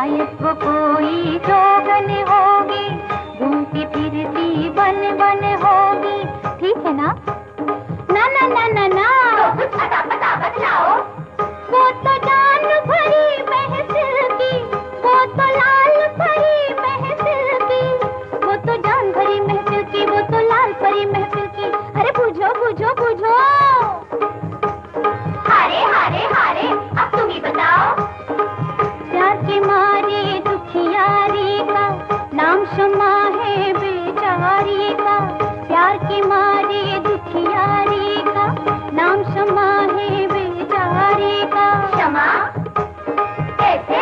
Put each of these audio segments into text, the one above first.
शायद वो कोई जोगन होगी, घूमती फिरती बन बन होगी। ठीक है ना? ना ना ना ना ना, तो कुछ अता पता बतलाओ। वो तो जान भरी महफिल की, वो तो लाल भरी महफिल की, वो तो जान भरी महफिल की, वो तो लाल भरी महफिल की। अरे बुझो बुझो बुझो। हारे हारे हारे, अब तुम ही बताओ। प्यार के मारे दुखियारी का नाम शमा है बेचारी का। प्यार के मारे दुखियारी का नाम शमा है बेचारी का। क्षमा कैसे?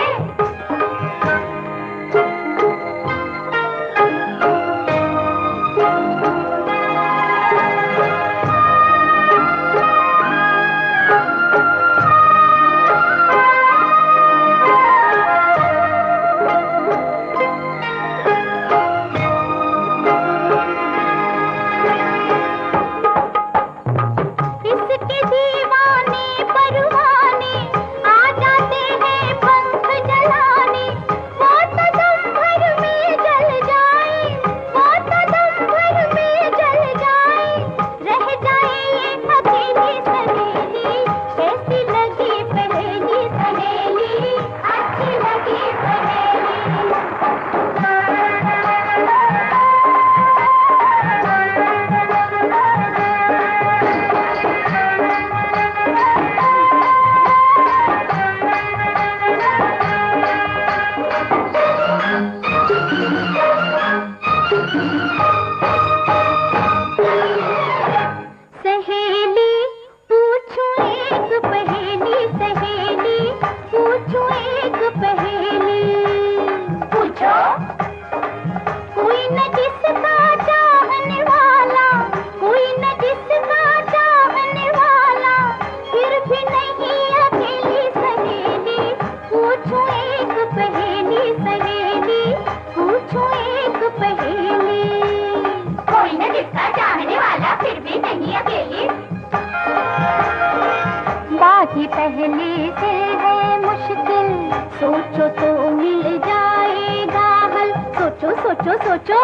पहले से है मुश्किल, सोचो तो मिल जाएगा हल। सोचो सोचो सोचो।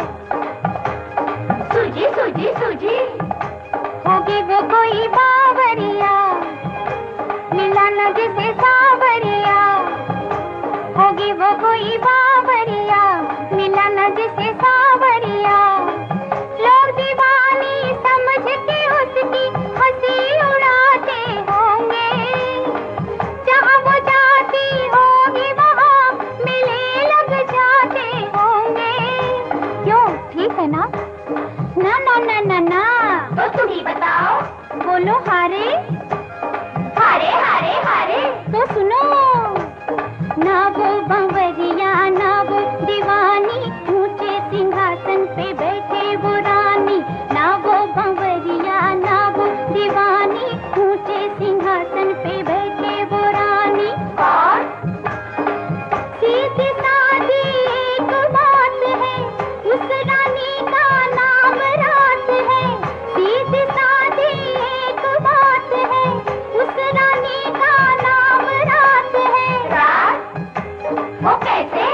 सूझी सूझी सूझी। होगी वो कोई बावरिया, मिला न जिसे सावरिया। होगी वो कोई बावरिया, मिला न जिसे सावरिया। लोग दीवानी समझ के उसकी हंसी उड़ाते होंगे। जहाँ वो जाती होगी वहाँ मिले लग जाते होंगे। क्यों, ठीक है ना? ना ना ना ना ना, तो तुम ही बताओ। बोलो हारे हारे हारे हारे। तो सुनो, ना वो बावरिया ना वो दीवानी, ऊंचे सिंहासन पे बैठे वो रानी। ना वो बावरिया ना वो दीवानी, ऊंचे सिंहासन पे बैठे वो रानी। और सीधी सादी एक बात है, उस रानी का नाम रात है। सीधी सादी एक बात है, उस रानी का नाम रात है। रात वो कैसे?